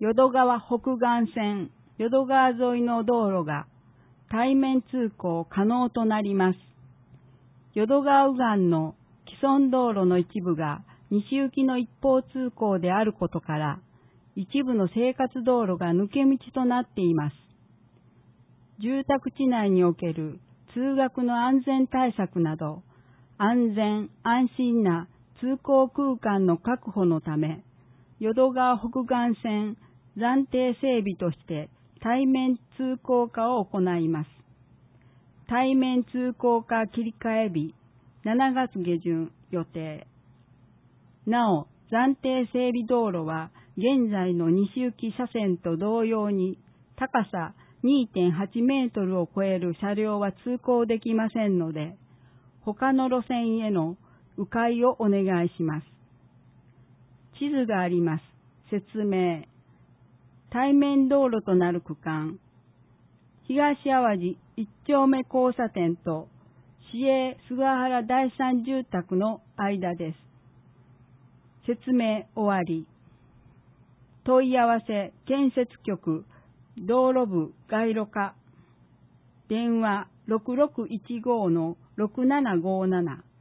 淀川北岸線、淀川沿いの道路が対面通行可能となります。淀川右岸の既存道路の一部が西行きの一方通行であることから、一部の生活道路が抜け道となっています。住宅地内における通学の安全対策など、安全安心な通行空間の確保のため、淀川北岸線暫定整備として対面通行化を行います。対面通行化切り替え日、7月下旬予定。なお、暫定整備道路は現在の西行き車線と同様に高さ2.8 メートルを超える車両は通行できませんので、他の路線への迂回をお願いします。地図があります。説明。対面道路となる区間、東淡路一丁目交差点と市営菅原第三住宅の間です。説明終わり。問い合わせ建設局道路部街路課電話6615-6757